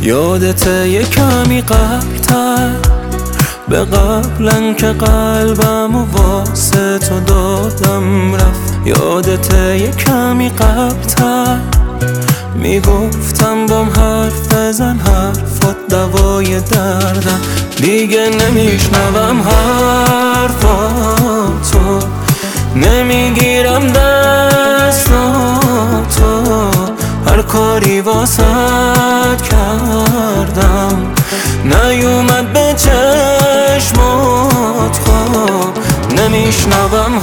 یادته یه کمی قبل‌تر، به قبلن که قلبم و واسه تو دادم رفت. یادته یه کمی قبل‌تر، میگفتم بام حرف بزن، حرفات دوای دردم. دیگه نمیشنوم حرفاتو، نمیگیرم دستاتو، هر کاری واسد کردم نیومد به چشمات خواب. نمیشنوم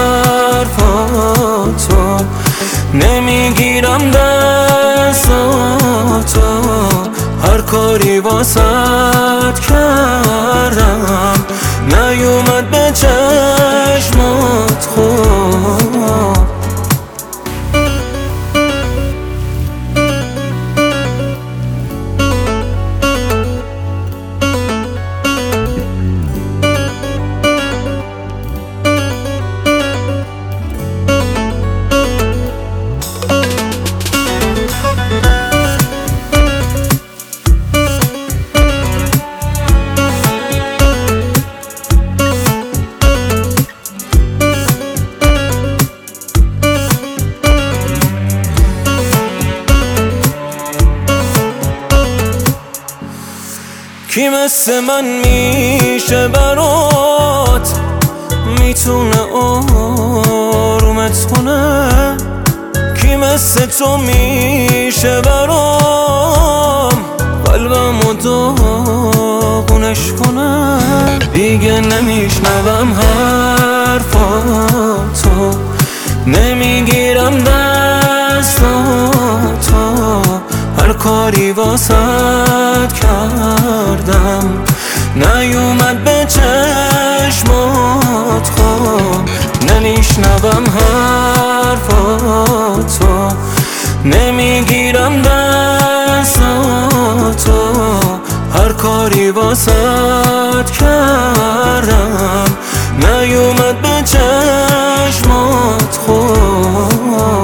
حرفاتو، نمیگیرم دستاتو، هر کاری واسد کردم نیومد به چشمات خواب. کی مثل من میشه برات، میتونه آرومت کنه؟ کی مثل تو میشه برام، قلبمو داغونش کنه؟ دیگه نمیشنوم حرفاتو، نمیگیرم دستاتو، هر کاری واسد کردم نیومد به چشمات خواب. نمیشنوم حرفاتو، نمیگیرم دستاتو، هر کاری واسد کردم نیومد به چشمات خواب.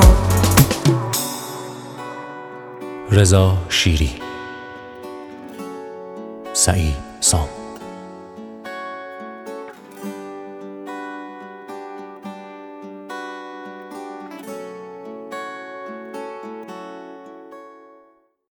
رضا شیری، سعید سام.